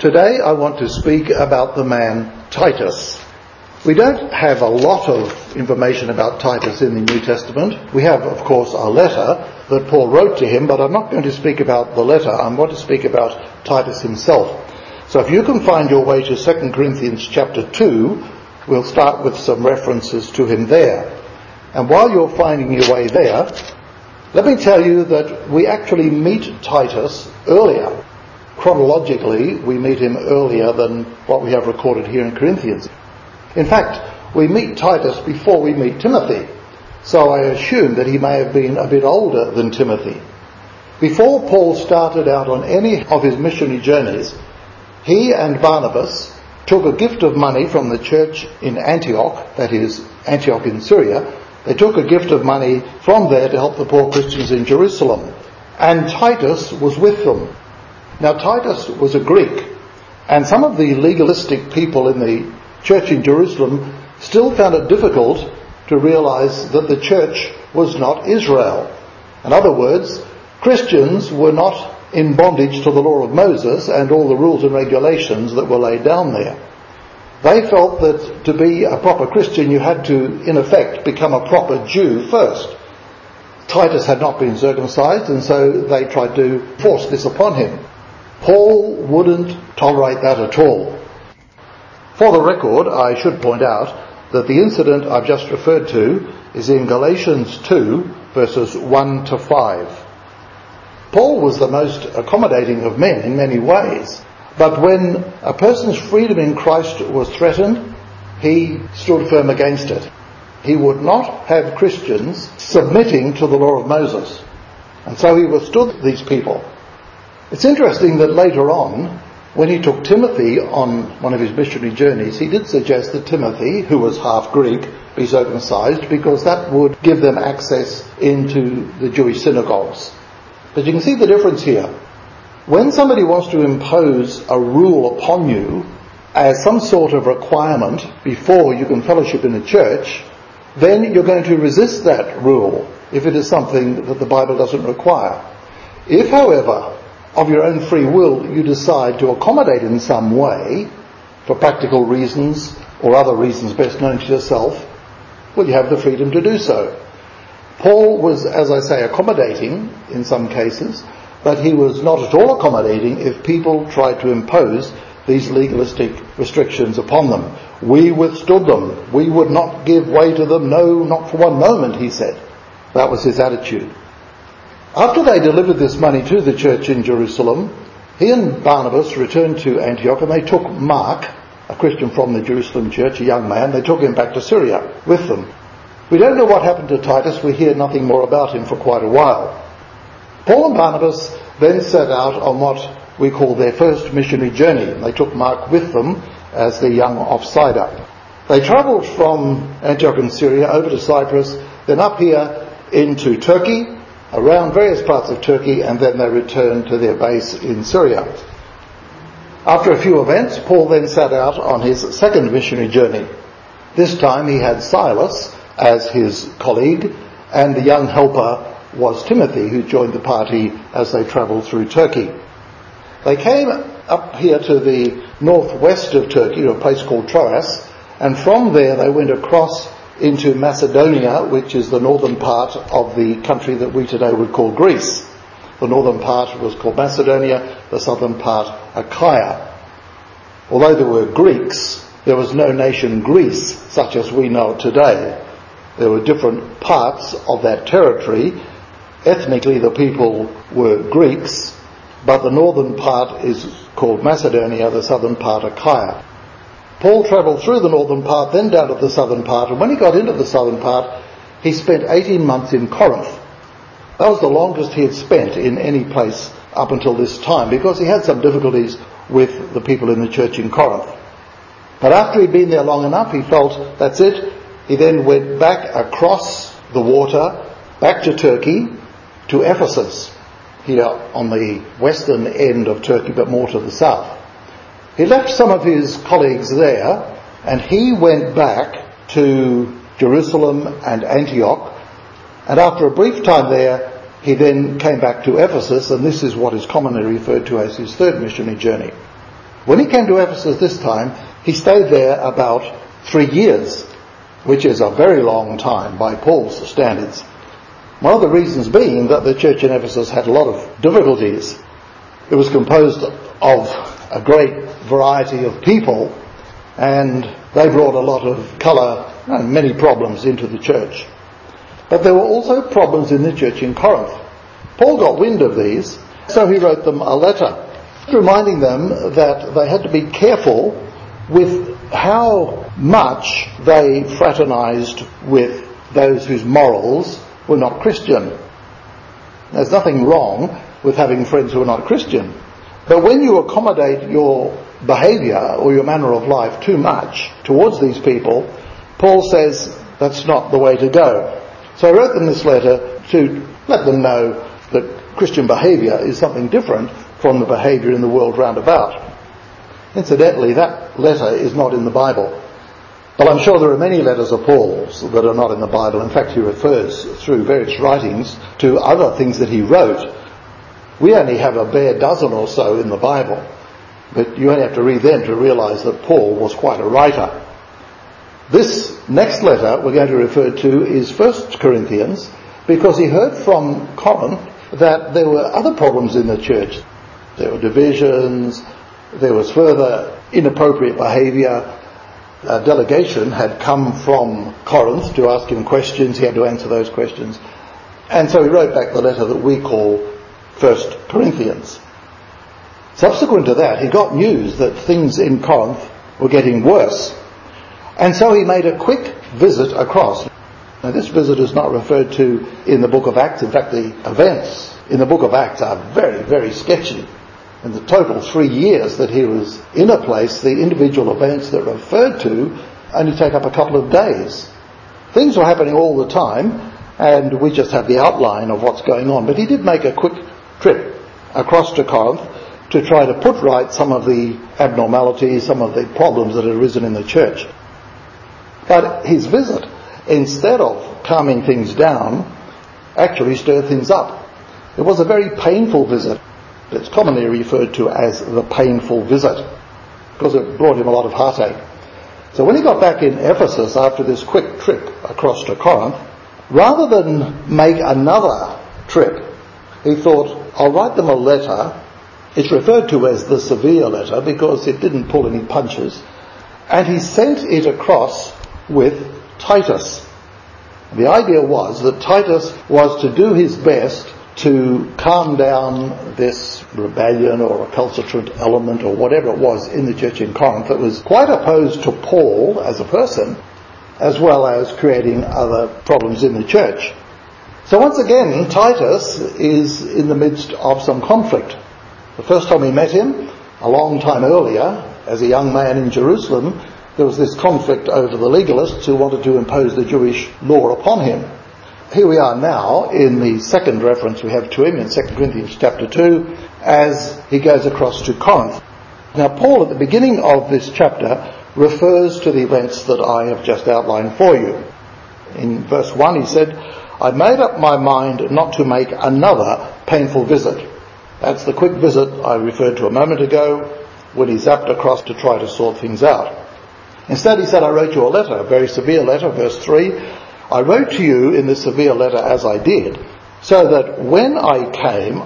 Today I want to speak about the man Titus. We don't have a lot of information about Titus in the New Testament. We have, of course, a letter that Paul wrote to him, but I'm not going to speak about the letter. I'm going to speak about Titus himself. So if you can find your way to 2 Corinthians chapter 2, we'll start with some references to him there. And while you're finding your way there, let me tell you that we actually meet Titus earlier. Chronologically, we meet him earlier than what we have recorded here in Corinthians. In fact, we meet Titus before we meet Timothy, so I assume that he may have been a bit older than Timothy. Before Paul started out on any of his missionary journeys, he and Barnabas took a gift of money from the church in Antioch, that is, Antioch in Syria. They took a gift of money from there to help the poor Christians in Jerusalem, and Titus was with them. Now, Titus was a Greek, and some of the legalistic people in the church in Jerusalem still found it difficult to realize that the church was not Israel. In other words, Christians were not in bondage to the law of Moses and all the rules and regulations that were laid down there. They felt that to be a proper Christian you had to, in effect, become a proper Jew first. Titus had not been circumcised, and so they tried to force this upon him. Paul wouldn't tolerate that at all. For the record, I should point out that the incident I've just referred to is in Galatians 2, verses 1 to 5. Paul was the most accommodating of men in many ways, but when a person's freedom in Christ was threatened, he stood firm against it. He would not have Christians submitting to the law of Moses, and so he withstood these people. It's interesting that later on, when he took Timothy on one of his missionary journeys, he did suggest that Timothy, who was half Greek, be circumcised because that would give them access into the Jewish synagogues. But you can see the difference here. When somebody wants to impose a rule upon you as some sort of requirement before you can fellowship in a church, then you're going to resist that rule if it is something that the Bible doesn't require. If, however, of your own free will you decide to accommodate in some way, for practical reasons or other reasons best known to yourself, well, you have the freedom to do so. Paul was, as I say, accommodating in some cases, but he was not at all accommodating if people tried to impose these legalistic restrictions upon them. We withstood them. We would not give way to them, no, not for one moment, he said. That was his attitude. After they delivered this money to the church in Jerusalem, he and Barnabas returned to Antioch, and they took Mark, a Christian from the Jerusalem church, a young man. They took him back to Syria with them. We don't know what happened to Titus. We hear nothing more about him for quite a while. Paul and Barnabas then set out on what we call their first missionary journey. They took Mark with them as the young offsider. They travelled from Antioch in Syria over to Cyprus, then up here into Turkey, around various parts of Turkey, and then they returned to their base in Syria. After a few events, Paul then set out on his second missionary journey. This time he had Silas as his colleague, and the young helper was Timothy, who joined the party as they travelled through Turkey. They came up here to the northwest of Turkey, to a place called Troas, and from there they went across into Macedonia, which is the northern part of the country that we today would call Greece. The northern part was called Macedonia, the southern part Achaia. Although there were Greeks, there was no nation Greece such as we know it today. There were different parts of that territory. Ethnically the people were Greeks, but the northern part is called Macedonia, the southern part Achaia. Paul travelled through the northern part, then down to the southern part, and when he got into the southern part, he spent 18 months in Corinth. That was the longest he had spent in any place up until this time, because he had some difficulties with the people in the church in Corinth. But after he'd been there long enough, he felt that's it. He then went back across the water, back to Turkey, to Ephesus, here on the western end of Turkey, but more to the south. He left some of his colleagues there, and he went back to Jerusalem and Antioch, and after a brief time there, he then came back to Ephesus, and this is what is commonly referred to as his third missionary journey. When he came to Ephesus this time, he stayed there about 3 years, which is a very long time by Paul's standards. One of the reasons being that the church in Ephesus had a lot of difficulties. It was composed of a great variety of people, and they brought a lot of colour and many problems into the church. But there were also problems in the church in Corinth. Paul got wind of these, so he wrote them a letter, reminding them that they had to be careful with how much they fraternised with those whose morals were not Christian. There's nothing wrong with having friends who are not Christian. But when you accommodate your behaviour or your manner of life too much towards these people, Paul says that's not the way to go. So I wrote them this letter to let them know that Christian behaviour is something different from the behaviour in the world round about. Incidentally, that letter is not in the Bible. But I'm sure there are many letters of Paul's that are not in the Bible. In fact, he refers through various writings to other things that he wrote. We only have a bare dozen or so in the Bible, but you only have to read them to realise that Paul was quite a writer. This next letter we're going to refer to is 1 Corinthians, because he heard from Corinth that there were other problems in the church. There were divisions, there was further inappropriate behaviour. A delegation had come from Corinth to ask him questions. He had to answer those questions. And so he wrote back the letter that we call 1 Corinthians. Subsequent to that, he got news that things in Corinth were getting worse. And so he made a quick visit across. Now, this visit is not referred to in the book of Acts. In fact, the events in the book of Acts are very, very sketchy. In the total 3 years that he was in a place, the individual events that are referred to only take up a couple of days. Things were happening all the time, and we just have the outline of what's going on. But he did make a quick trip across to Corinth to try to put right some of the abnormalities, some of the problems that had arisen in the church. But his visit, instead of calming things down, actually stirred things up. It was a very painful visit. It's commonly referred to as the painful visit, because it brought him a lot of heartache. So when he got back in Ephesus after this quick trip across to Corinth, rather than make another trip, he thought, I'll write them a letter. It's referred to as the severe letter because it didn't pull any punches. And he sent it across with Titus. The idea was that Titus was to do his best to calm down this rebellion or recalcitrant element or whatever it was in the church in Corinth that was quite opposed to Paul as a person, as well as creating other problems in the church. So once again, Titus is in the midst of some conflict. The first time we met him, a long time earlier, as a young man in Jerusalem, there was this conflict over the legalists who wanted to impose the Jewish law upon him. Here we are now in the second reference we have to him in 2 Corinthians chapter 2 as he goes across to Corinth. Now Paul at the beginning of this chapter refers to the events that I have just outlined for you. In verse 1 he said, I made up my mind not to make another painful visit. That's the quick visit I referred to a moment ago when he zapped across to try to sort things out. Instead he said, I wrote you a letter, a very severe letter, verse 3. I wrote to you in this severe letter as I did, so that when I came,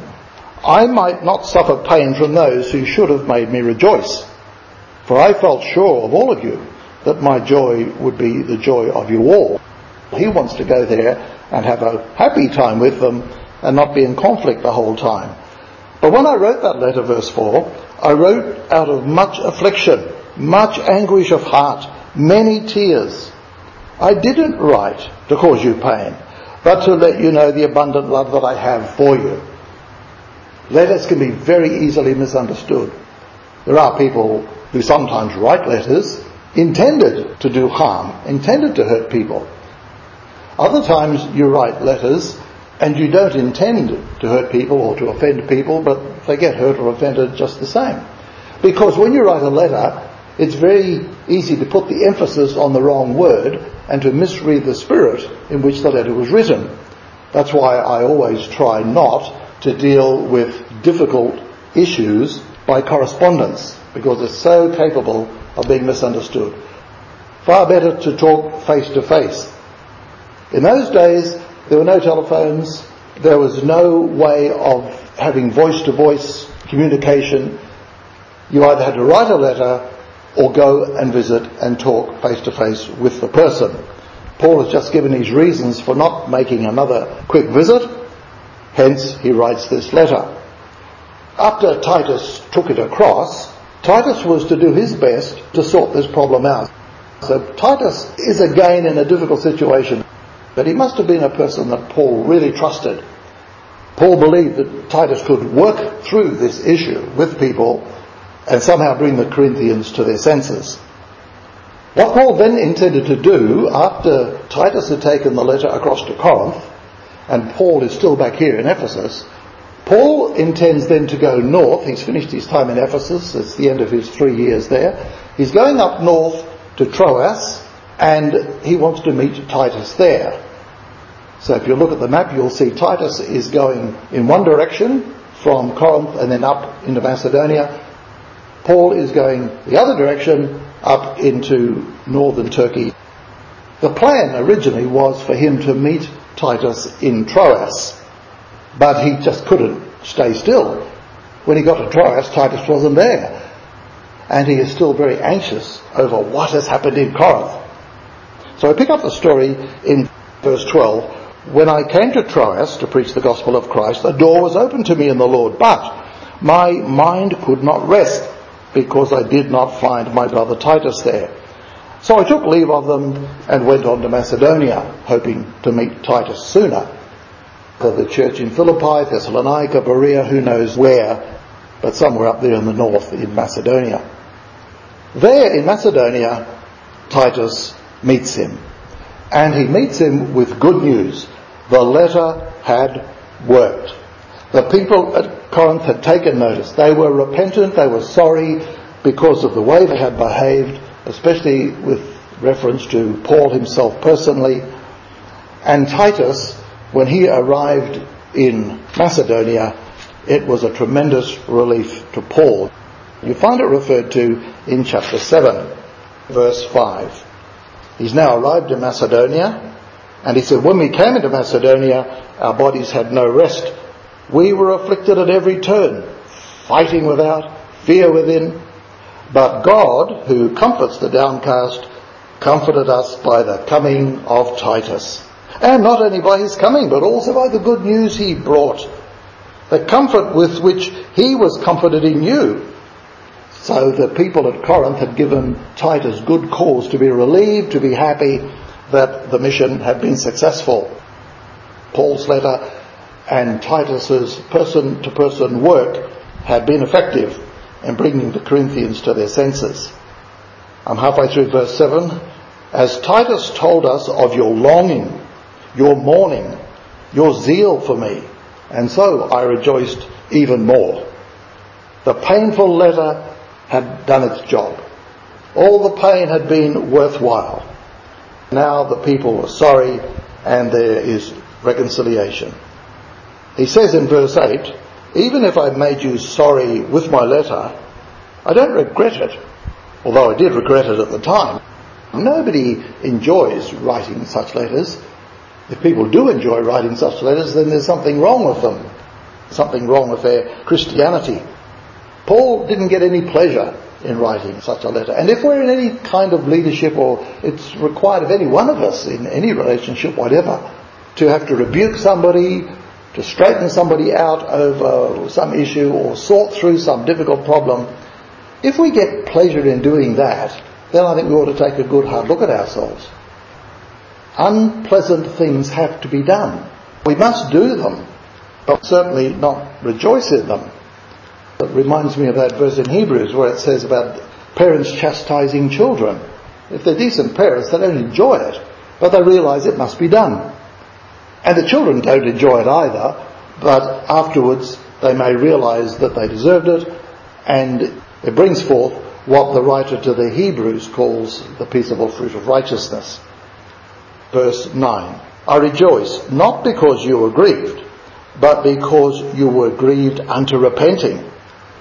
I might not suffer pain from those who should have made me rejoice. For I felt sure of all of you that my joy would be the joy of you all. He wants to go there and have a happy time with them and not be in conflict the whole time. But when I wrote that letter, verse 4, I wrote out of much affliction, much anguish of heart, many tears. I didn't write to cause you pain, but to let you know the abundant love that I have for you. Letters can be very easily misunderstood. There are people who sometimes write letters intended to do harm, intended to hurt people. Other times you write letters and you don't intend to hurt people or to offend people, but they get hurt or offended just the same. Because when you write a letter, it's very easy to put the emphasis on the wrong word and to misread the spirit in which the letter was written. That's why I always try not to deal with difficult issues by correspondence, because it's so capable of being misunderstood. Far better to talk face to face. In those days, there were no telephones, there was no way of having voice-to-voice communication. You either had to write a letter or go and visit and talk face-to-face with the person. Paul has just given his reasons for not making another quick visit, hence he writes this letter. After Titus took it across, Titus was to do his best to sort this problem out. So Titus is again in a difficult situation, but he must have been a person that Paul really trusted. Paul believed that Titus could work through this issue with people and somehow bring the Corinthians to their senses. What Paul then intended to do, after Titus had taken the letter across to Corinth, and Paul is still back here in Ephesus, Paul intends then to go north. He's finished his time in Ephesus. It's the end of his 3 years there. He's going up north to Troas, and he wants to meet Titus there. So if you look at the map, you'll see Titus is going in one direction from Corinth and then up into Macedonia. Paul is going the other direction up into northern Turkey. The plan originally was for him to meet Titus in Troas, but he just couldn't stay still. When he got to Troas, Titus wasn't there, and he is still very anxious over what has happened in Corinth. So I pick up the story in verse 12. When I came to Troas to preach the gospel of Christ, a door was opened to me in the Lord, but my mind could not rest because I did not find my brother Titus there. So I took leave of them and went on to Macedonia, hoping to meet Titus sooner. For the church in Philippi, Thessalonica, Berea, who knows where, but somewhere up there in the north in Macedonia. There in Macedonia, Titus meets him. And he meets him with good news. The letter had worked. The people at Corinth had taken notice. They were repentant, they were sorry because of the way they had behaved, especially with reference to Paul himself personally. And Titus, when he arrived in Macedonia, it was a tremendous relief to Paul. You find it referred to in chapter 7, verse 5. He's now arrived in Macedonia, and he said, when we came into Macedonia, our bodies had no rest. We were afflicted at every turn, fighting without, fear within. But God, who comforts the downcast, comforted us by the coming of Titus. And not only by his coming, but also by the good news he brought. The comfort with which he was comforted in you. So the people at Corinth had given Titus good cause to be relieved, to be happy that the mission had been successful. Paul's letter and Titus's person-to-person work had been effective in bringing the Corinthians to their senses. I'm halfway through verse 7. As Titus told us of your longing, your mourning, your zeal for me, and so I rejoiced even more. The painful letter had done its job. All the pain had been worthwhile. Now the people were sorry and there is reconciliation. He says in verse 8, even if I made you sorry with my letter, I don't regret it, although I did regret it at the time. Nobody enjoys writing such letters. If people do enjoy writing such letters, then there's something wrong with them, something wrong with their Christianity. Paul didn't get any pleasure in writing such a letter. And if we're in any kind of leadership, or it's required of any one of us in any relationship, whatever, to have to rebuke somebody, to straighten somebody out over some issue or sort through some difficult problem, if we get pleasure in doing that, then I think we ought to take a good hard look at ourselves. Unpleasant things have to be done. We must do them, but certainly not rejoice in them. It reminds me of that verse in Hebrews where it says about parents chastising children. If they're decent parents, they don't enjoy it, but they realise it must be done. And the children don't enjoy it either, but afterwards they may realise that they deserved it, and it brings forth what the writer to the Hebrews calls the peaceable fruit of righteousness. Verse 9, I rejoice not because you were grieved, but because you were grieved unto repenting.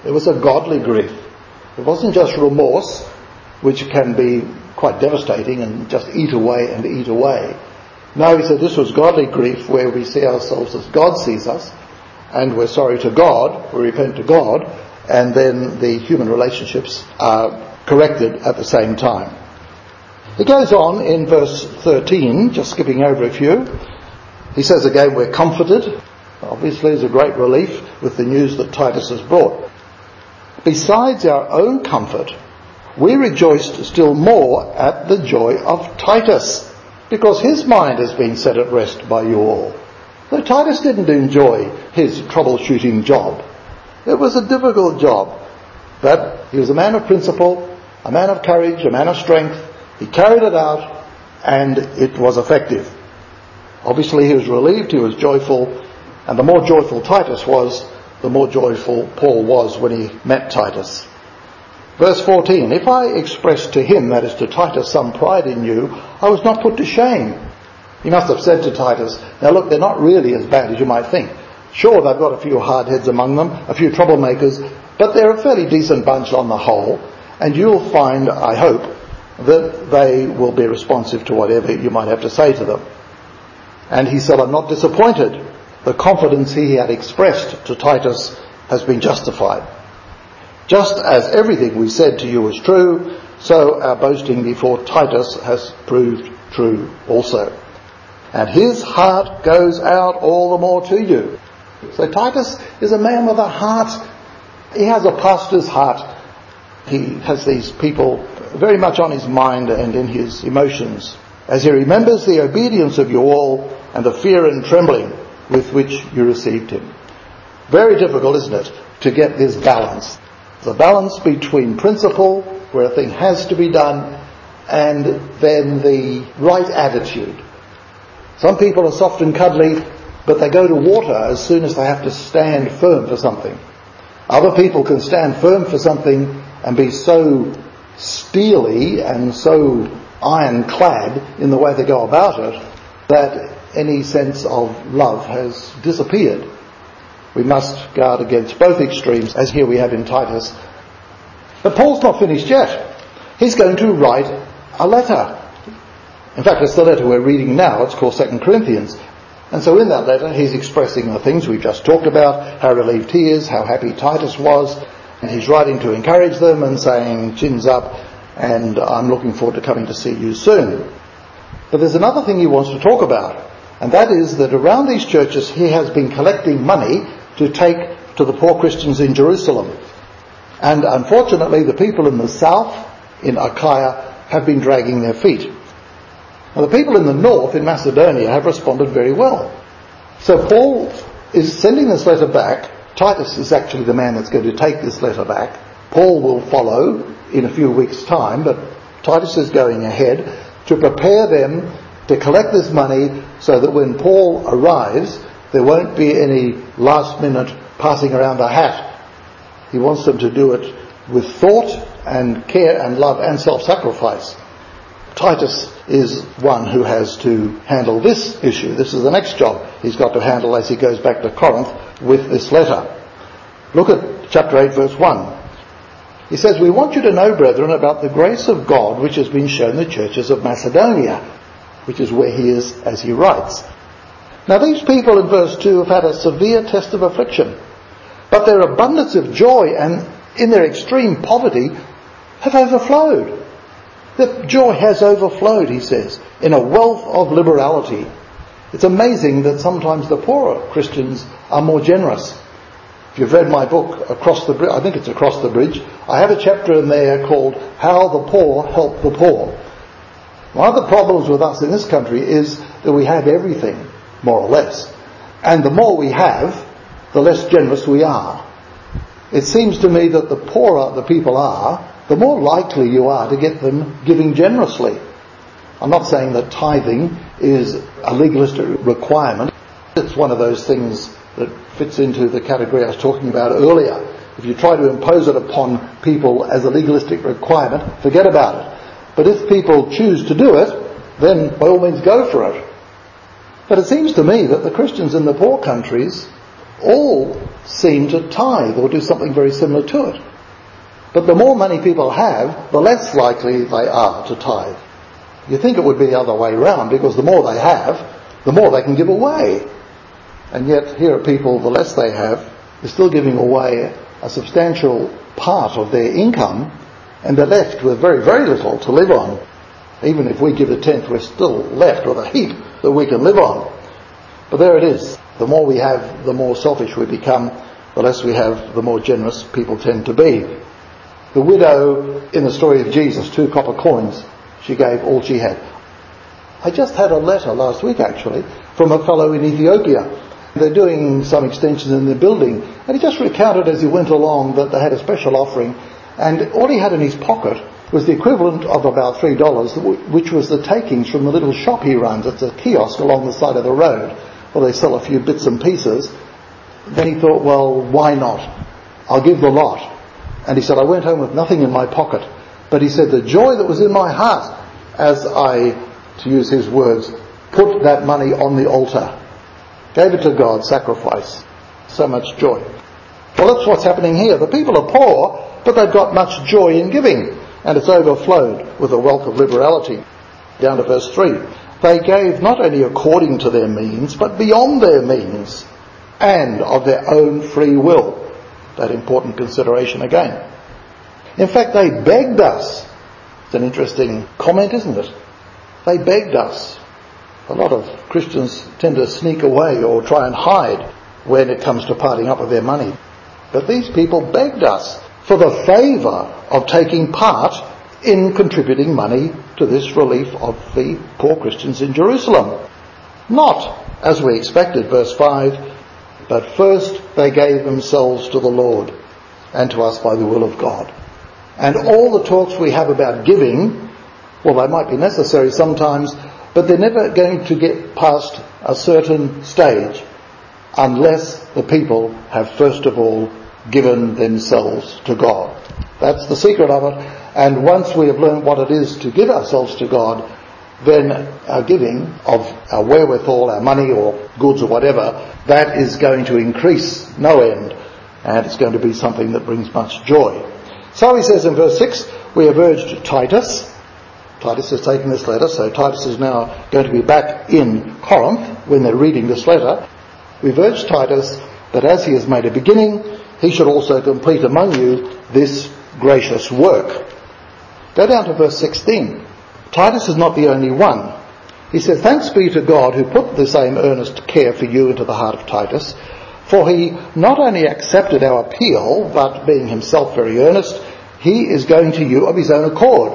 It was a godly grief. It wasn't just remorse, which can be quite devastating and just eat away and eat away. No, he said this was godly grief where we see ourselves as God sees us, and we're sorry to God, we repent to God, and then the human relationships are corrected at the same time. He goes on in verse 13, just skipping over a few. He says again, we're comforted. Obviously, it's a great relief with the news that Titus has brought. Besides our own comfort, we rejoiced still more at the joy of Titus, because his mind has been set at rest by you all. Though Titus didn't enjoy his troubleshooting job. It was a difficult job, but he was a man of principle, a man of courage, a man of strength. He carried it out, and it was effective. Obviously, he was relieved, he was joyful, and the more joyful Titus was, the more joyful Paul was when he met Titus. Verse 14, if I expressed to him, that is to Titus, some pride in you, I was not put to shame. He must have said to Titus, now look, they're not really as bad as you might think. Sure, they've got a few hard heads among them, a few troublemakers, but they're a fairly decent bunch on the whole, and you'll find, I hope, that they will be responsive to whatever you might have to say to them. And he said, I'm not disappointed. The confidence he had expressed to Titus has been justified. Just as everything we said to you was true, so our boasting before Titus has proved true also. And his heart goes out all the more to you. So Titus is a man with a heart. He has a pastor's heart. He has these people very much on his mind and in his emotions, as he remembers the obedience of you all and the fear and trembling with which you received him. Very difficult, isn't it, to get this balance. The balance between principle, where a thing has to be done, and then the right attitude. Some people are soft and cuddly, but they go to water as soon as they have to stand firm for something. Other people can stand firm for something and be so steely and so ironclad in the way they go about it that any sense of love has disappeared. We must guard against both extremes, as here we have in Titus. But Paul's not finished yet. He's going to write a letter. In fact, it's the letter we're reading now. It's called 2 Corinthians. And so in that letter, he's expressing the things we've just talked about, how relieved he is, how happy Titus was. And he's writing to encourage them and saying, chins up, and I'm looking forward to coming to see you soon. But there's another thing he wants to talk about, and that is that around these churches he has been collecting money to take to the poor Christians in Jerusalem. And unfortunately, the people in the south, in Achaia, have been dragging their feet. Now, the people in the north, in Macedonia, have responded very well. So Paul is sending this letter back. Titus is actually the man that's going to take this letter back. Paul will follow in a few weeks' time, but Titus is going ahead to prepare them to collect this money so that when Paul arrives, there won't be any last-minute passing around the hat. He wants them to do it with thought and care and love and self-sacrifice. Titus is one who has to handle this issue. This is the next job he's got to handle as he goes back to Corinth with this letter. Look at chapter 8, verse 1. He says, we want you to know, brethren, about the grace of God which has been shown the churches of Macedonia, which is where he is as he writes. Now these people in verse 2 have had a severe test of affliction, but their abundance of joy and in their extreme poverty have overflowed. The joy has overflowed, he says, in a wealth of liberality. It's amazing that sometimes the poorer Christians are more generous. If you've read my book, Across the Bridge, I think it's Across the Bridge, I have a chapter in there called How the Poor Help the Poor. One of the problems with us in this country is that we have everything, more or less. And the more we have, the less generous we are. It seems to me that the poorer the people are, the more likely you are to get them giving generously. I'm not saying that tithing is a legalistic requirement. It's one of those things that fits into the category I was talking about earlier. If you try to impose it upon people as a legalistic requirement, forget about it. But if people choose to do it, then by all means go for it. But it seems to me that the Christians in the poor countries all seem to tithe or do something very similar to it. But the more money people have, the less likely they are to tithe. You'd think it would be the other way around, because the more they have, the more they can give away. And yet here are people, the less they have, they're still giving away a substantial part of their income, and they're left with very, very little to live on. Even if we give a tenth, we're still left with a heap that we can live on. But there it is. The more we have, the more selfish we become. The less we have, the more generous people tend to be. The widow in the story of Jesus, 2 copper coins, she gave all she had. I just had a letter last week, actually, from a fellow in Ethiopia. They're doing some extensions in their building, and he just recounted as he went along that they had a special offering, and all he had in his pocket was the equivalent of about $3, which was the takings from the little shop he runs. It's a kiosk along the side of the road where they sell a few bits and pieces. Then he thought, well, why not? I'll give the lot. And he said, I went home with nothing in my pocket. But he said, the joy that was in my heart as I, to use his words, put that money on the altar, gave it to God, sacrifice. So much joy. Well, that's what's happening here. The people are poor, but they've got much joy in giving, and it's overflowed with a wealth of liberality. Down to verse 3. They gave not only according to their means, but beyond their means, and of their own free will. That important consideration again. In fact, they begged us. It's an interesting comment, isn't it? They begged us. A lot of Christians tend to sneak away or try and hide when it comes to parting up with their money. But these people begged us for the favour of taking part in contributing money to this relief of the poor Christians in Jerusalem. Not, as we expected, verse 5, but first they gave themselves to the Lord and to us by the will of God. And all the talks we have about giving, well, they might be necessary sometimes, but they're never going to get past a certain stage unless the people have first of all given themselves to God. That's the secret of it. And once we have learned what it is to give ourselves to God, then our giving of our wherewithal, our money or goods or whatever, that is going to increase no end, and it's going to be something that brings much joy. So he says in verse 6, we have urged Titus. Titus has taken this letter, so Titus is now going to be back in Corinth when they're reading this letter. We've urged Titus that as he has made a beginning, he should also complete among you this gracious work. Go down to verse 16. Titus is not the only one. He says, thanks be to God who put the same earnest care for you into the heart of Titus, for he not only accepted our appeal, but being himself very earnest, he is going to you of his own accord.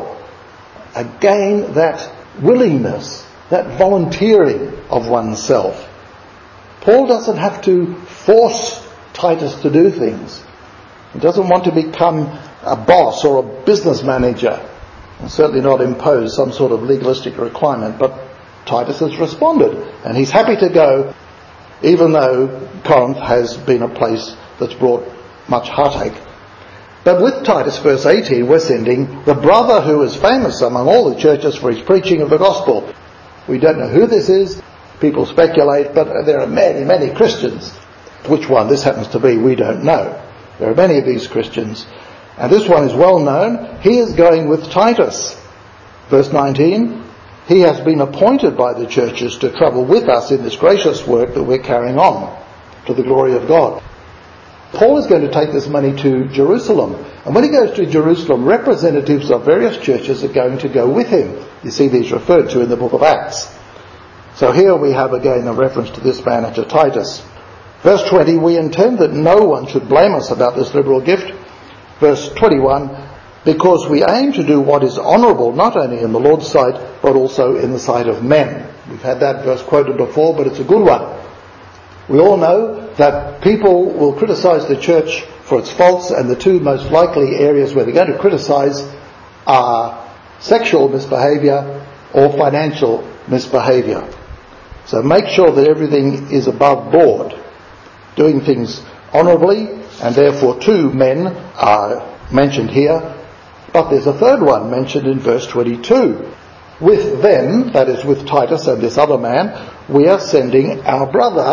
Again, that willingness, that volunteering of oneself. Paul doesn't have to force Titus to do things. He doesn't want to become a boss or a business manager, and certainly not impose some sort of legalistic requirement. But Titus has responded, and he's happy to go, even though Corinth has been a place that's brought much heartache. But with Titus, verse 18, we're sending the brother who is famous among all the churches for his preaching of the gospel. We don't know who this is. People speculate, but there are many, many Christians. Which one this happens to be, we don't know. There are many of these Christians. And this one is well known. He is going with Titus. Verse 19, he has been appointed by the churches to travel with us in this gracious work that we're carrying on to the glory of God. Paul is going to take this money to Jerusalem. And when he goes to Jerusalem, representatives of various churches are going to go with him. You see these referred to in the book of Acts. So here we have again a reference to this man and to Titus. Verse 20, we intend that no one should blame us about this liberal gift. Verse 21, because we aim to do what is honourable not only in the Lord's sight, but also in the sight of men. We've had that verse quoted before, but it's a good one. We all know that people will criticise the church for its faults, and the two most likely areas where they're going to criticise are sexual misbehaviour or financial misbehaviour. So make sure that everything is above board, doing things honourably, and therefore two men are mentioned here. But there's a third one mentioned in verse 22. With them, that is with Titus and this other man, we are sending our brother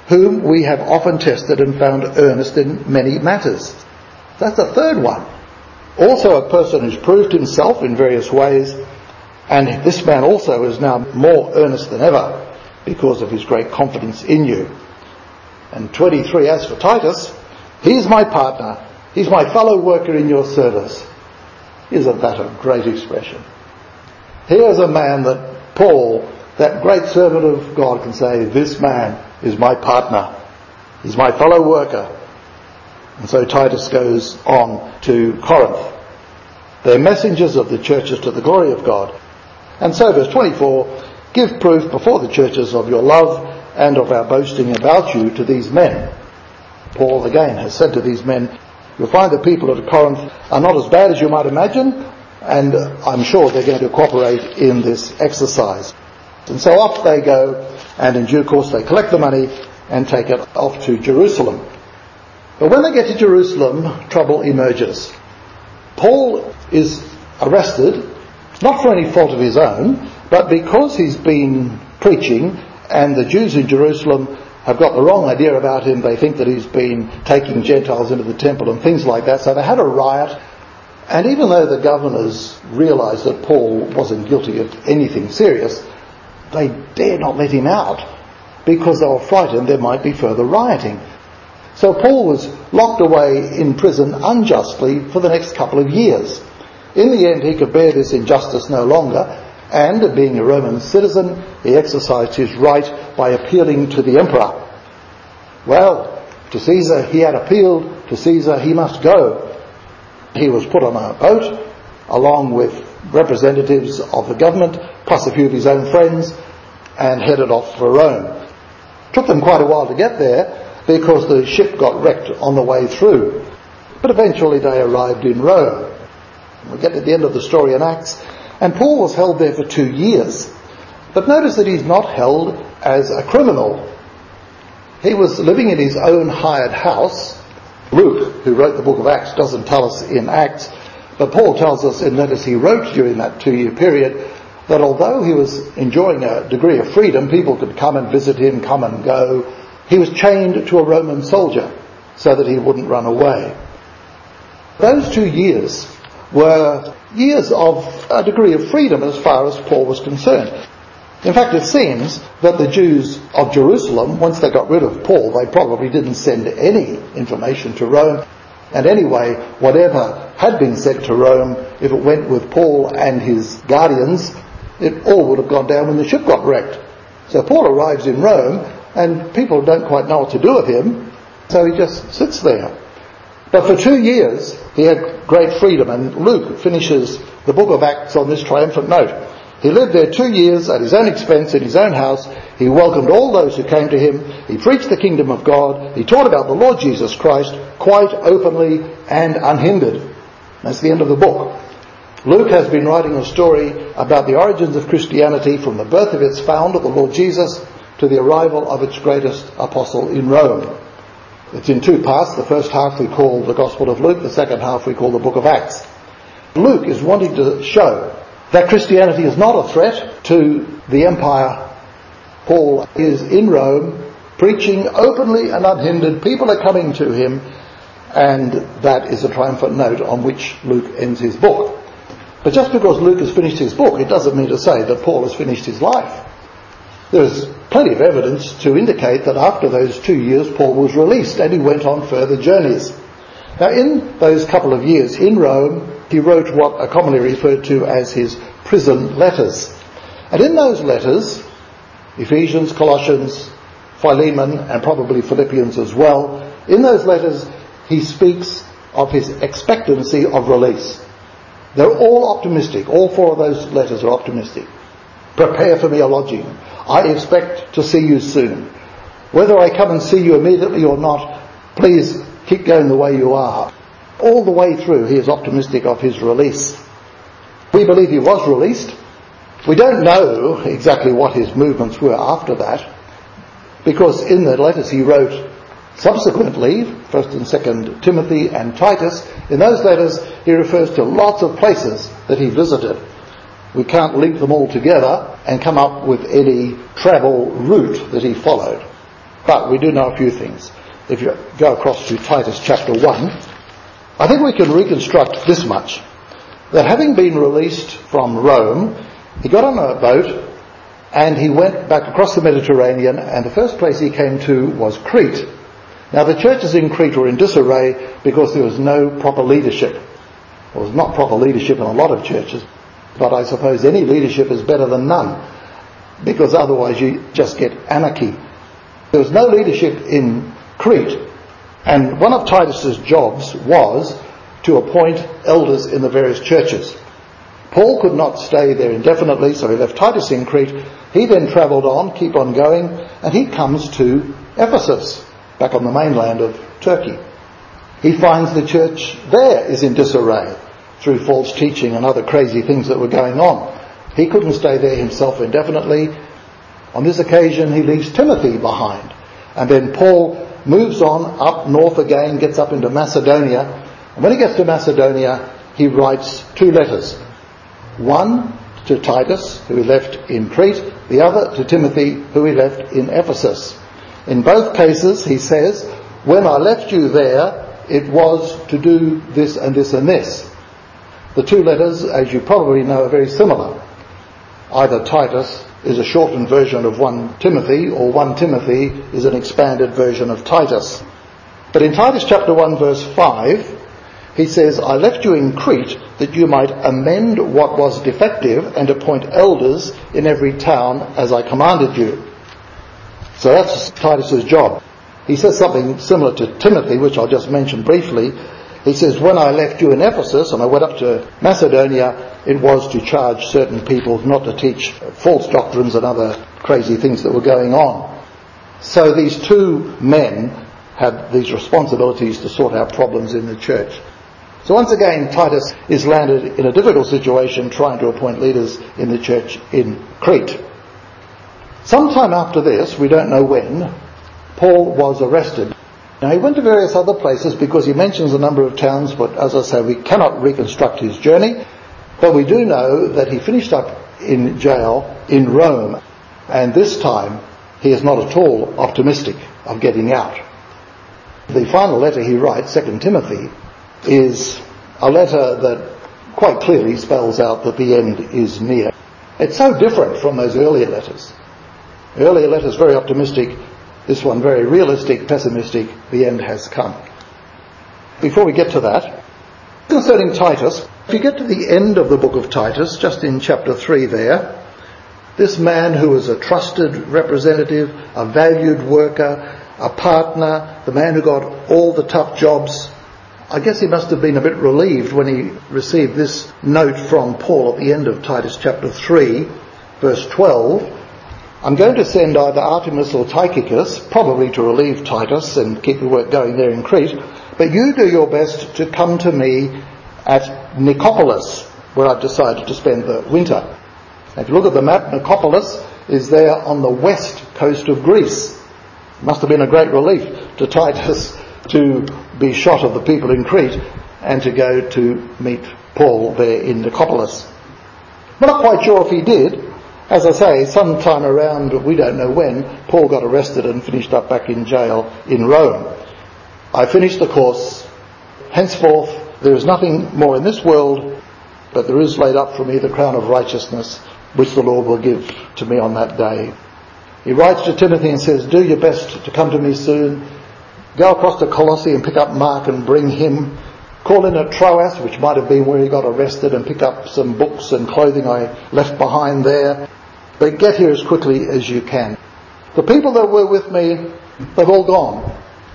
whom we have often tested and found earnest in many matters. That's the third one. Also a person who's proved himself in various ways, and this man also is now more earnest than ever because of his great confidence in you. And 23, as for Titus, he's my partner, he's my fellow worker in your service. Isn't that a great expression? Here's a man that Paul, that great servant of God, can say, this man is my partner, he's my fellow worker. And so Titus goes on to Corinth. They're messengers of the churches to the glory of God. And so verse 24, give proof before the churches of your love and of our boasting about you to these men. Paul again has said to these men, you'll find the people at Corinth are not as bad as you might imagine, and I'm sure they're going to cooperate in this exercise. And so off they go, and in due course they collect the money and take it off to Jerusalem. But when they get to Jerusalem, trouble emerges. Paul is arrested, not for any fault of his own, but because he's been preaching and the Jews in Jerusalem have got the wrong idea about him. They think that he's been taking Gentiles into the temple and things like that. So they had a riot. And even though the governors realised that Paul wasn't guilty of anything serious, they dared not let him out because they were frightened there might be further rioting. So Paul was locked away in prison unjustly for the next couple of years. In the end, he could bear this injustice no longer, and being a Roman citizen, he exercised his right by appealing to the emperor. Well, to Caesar he had appealed, to Caesar he must go. He was put on a boat along with representatives of the government, plus a few of his own friends, and headed off for Rome. It took them quite a while to get there because the ship got wrecked on the way through. But eventually they arrived in Rome. We get to the end of the story in Acts, and Paul was held there for 2 years. But notice that he's not held as a criminal. He was living in his own hired house. Luke, who wrote the book of Acts, doesn't tell us in Acts, but Paul tells us in letters he wrote during that 2-year period that although he was enjoying a degree of freedom, people could come and visit him, come and go, he was chained to a Roman soldier so that he wouldn't run away. Those 2 years were years of a degree of freedom as far as Paul was concerned. In fact, it seems that the Jews of Jerusalem, once they got rid of Paul, they probably didn't send any information to Rome. And anyway, whatever had been sent to Rome, if it went with Paul and his guardians, it all would have gone down when the ship got wrecked. So Paul arrives in Rome, and people don't quite know what to do with him, so he just sits there. But for 2 years, he had great freedom, and Luke finishes the book of Acts on this triumphant note. He lived there 2 years at his own expense in his own house. He welcomed all those who came to him. He preached the kingdom of God. He taught about the Lord Jesus Christ quite openly and unhindered. That's the end of the book. Luke has been writing a story about the origins of Christianity from the birth of its founder, the Lord Jesus, to the arrival of its greatest apostle in Rome. It's in 2 parts. The first half we call the Gospel of Luke. The second half we call the book of Acts. Luke is wanting to show that Christianity is not a threat to the empire. Paul is in Rome preaching openly and unhindered. People are coming to him, and that is a triumphant note on which Luke ends his book. But just because Luke has finished his book, it doesn't mean to say that Paul has finished his life. There's plenty of evidence to indicate that after those 2 years Paul was released and he went on further journeys. Now in those couple of years in Rome, he wrote what are commonly referred to as his prison letters. And in those letters, Ephesians, Colossians, Philemon, and probably Philippians as well, in those letters he speaks of his expectancy of release. They're all optimistic. All 4 of those letters are optimistic. Prepare for me a lodging. I expect to see you soon. Whether I come and see you immediately or not, please keep going the way you are. All the way through he is optimistic of his release. We believe he was released. We don't know exactly what his movements were after that, because in the letters he wrote subsequently, 1st and 2nd Timothy and Titus, in those letters he refers to lots of places that he visited. We can't link them all together and come up with any travel route that he followed. But we do know a few things. If you go across to Titus chapter 1, I think we can reconstruct this much. That having been released from Rome, he got on a boat and he went back across the Mediterranean, and the first place he came to was Crete. Now the churches in Crete were in disarray because there was no proper leadership. There was not proper leadership in a lot of churches, but I suppose any leadership is better than none, because otherwise you just get anarchy. There was no leadership in Crete, and one of Titus's jobs was to appoint elders in the various churches. Paul could not stay there indefinitely, so he left Titus in Crete. He then travelled on, keep on going, and he comes to Ephesus, back on the mainland of Turkey. He finds the church there is in disarray through false teaching and other crazy things that were going on. He couldn't stay there himself indefinitely. On this occasion he leaves Timothy behind, and then Paul moves on up north again, gets up into Macedonia, and when he gets to Macedonia he writes 2 letters. One to Titus, who he left in Crete, the other to Timothy, who he left in Ephesus. In both cases he says, when I left you there, it was to do this and this and this. The 2 letters, as you probably know, are very similar. Either Titus is a shortened version of 1 Timothy, or 1 Timothy is an expanded version of Titus. But in Titus chapter 1 verse 5, he says, I left you in Crete that you might amend what was defective and appoint elders in every town as I commanded you. So that's Titus's job. He says something similar to Timothy, which I'll just mention briefly. He says, when I left you in Ephesus and I went up to Macedonia, it was to charge certain people not to teach false doctrines and other crazy things that were going on. So these 2 men had these responsibilities to sort out problems in the church. So once again, Titus is landed in a difficult situation trying to appoint leaders in the church in Crete. Sometime after this, we don't know when, Paul was arrested. Now he went to various other places because he mentions a number of towns, but as I say, we cannot reconstruct his journey. But we do know that he finished up in jail in Rome, and this time he is not at all optimistic of getting out. The final letter he writes, 2 Timothy, is a letter that quite clearly spells out that the end is near. It's so different from those earlier letters. Earlier letters very optimistic, this one very realistic, pessimistic, the end has come. Before we get to that, concerning Titus, if you get to the end of the book of Titus, just in chapter 3 there, this man who was a trusted representative, a valued worker, a partner, the man who got all the tough jobs, I guess he must have been a bit relieved when he received this note from Paul at the end of Titus chapter 3, verse 12. I'm going to send either Artemas or Tychicus, probably to relieve Titus and keep the work going there in Crete, but you do your best to come to me at Nicopolis, where I've decided to spend the winter. Now, if you look at the map, Nicopolis is there on the west coast of Greece. It must have been a great relief to Titus to be shot of the people in Crete and to go to meet Paul there in Nicopolis. We're not quite sure if he did. As I say, sometime around, we don't know when, Paul got arrested and finished up back in jail in Rome. I finished the course. Henceforth, there is nothing more in this world, but there is laid up for me the crown of righteousness, which the Lord will give to me on that day. He writes to Timothy and says, do your best to come to me soon. Go across to Colossae and pick up Mark and bring him. Call in at Troas, which might have been where he got arrested, and pick up some books and clothing I left behind there. But get here as quickly as you can. The people that were with me, they've all gone.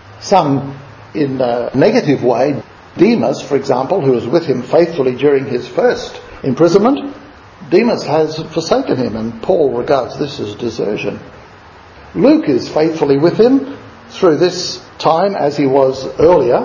Some in a negative way. Demas, for example, who was with him faithfully during his first imprisonment, Demas has forsaken him, and Paul regards this as desertion. Luke is faithfully with him through this time as he was earlier.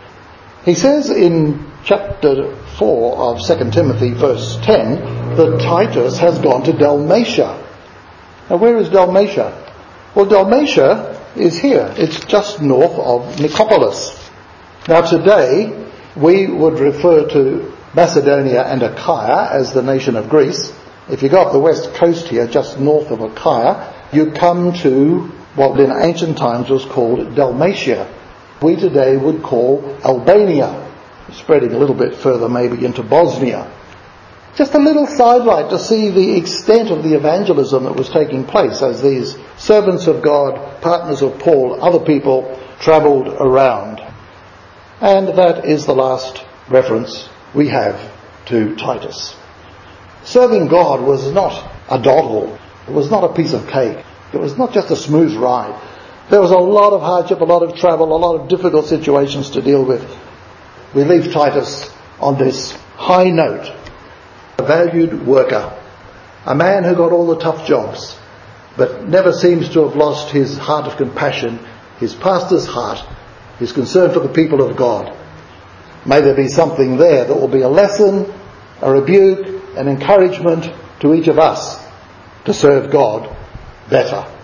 He says in chapter 4 of 2 Timothy verse 10 that Titus has gone to Dalmatia. Now where is Dalmatia? Well, Dalmatia is here. It's just north of Nicopolis. Now today we would refer to Macedonia and Achaia as the nation of Greece. If you go up the west coast here, just north of Achaia, you come to what in ancient times was called Dalmatia. We today would call Albania, spreading a little bit further maybe into Bosnia. Just a little sidelight to see the extent of the evangelism that was taking place as these servants of God, partners of Paul, other people travelled around. And that is the last reference we have to Titus. Serving God was not a dawdle. It was not a piece of cake. It was not just a smooth ride. There was a lot of hardship, a lot of travel, a lot of difficult situations to deal with. We leave Titus on this high note. A valued worker, a man who got all the tough jobs, but never seems to have lost his heart of compassion, his pastor's heart, his concern for the people of God. May there be something there that will be a lesson, a rebuke, an encouragement to each of us to serve God better.